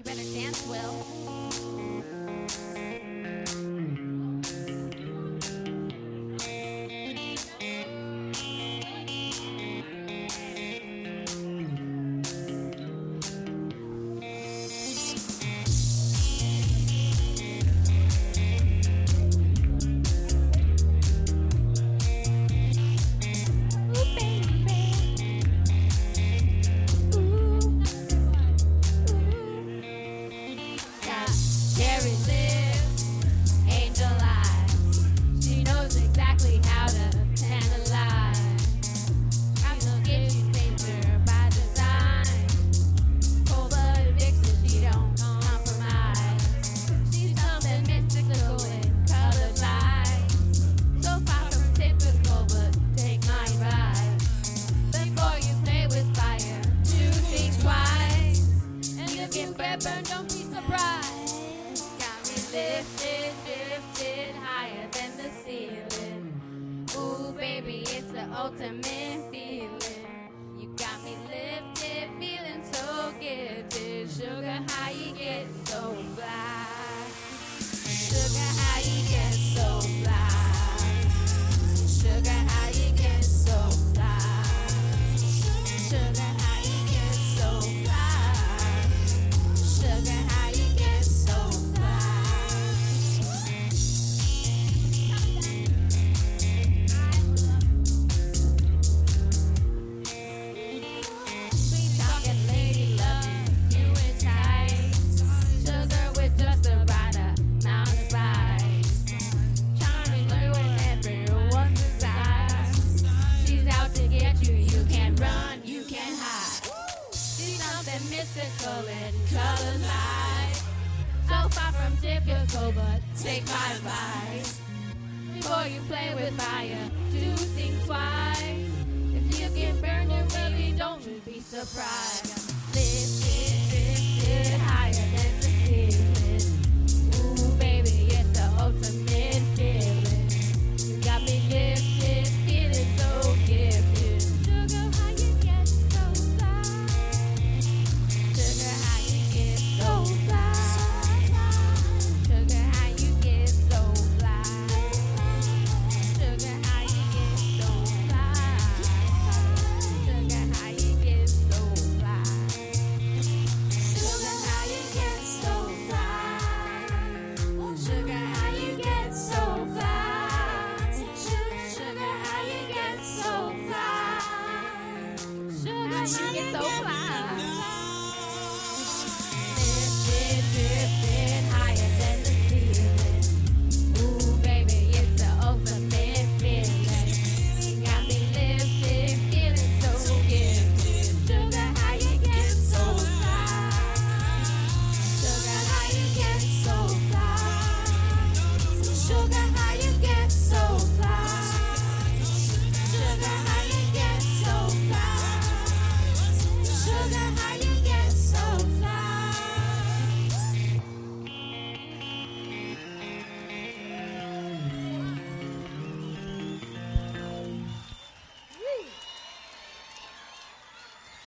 better dance, Will. Jerry lives, angel eyes. She knows exactly how to tantalize. I'll get you danger by design. Cold-blooded vixen, she don't compromise. She's something mystical and colored light. So far from typical, but take my advice. Before you play with fire, do think twice. And if you get burned, don't be surprised. Lifted higher than the ceiling. Ooh, baby, it's the ultimate feeling. You got me lifted, feeling so gifted. Sugar, how you get so fly? Sugar, how you get so fly? Sugar, how you get so fly? Sugar, how you get so fly? Sugar, how you get so fly? Mystical and color light. So far from typical, but take my advice. Before you play with fire, do think twice. If you get burned, you really don't be surprised. Lifted,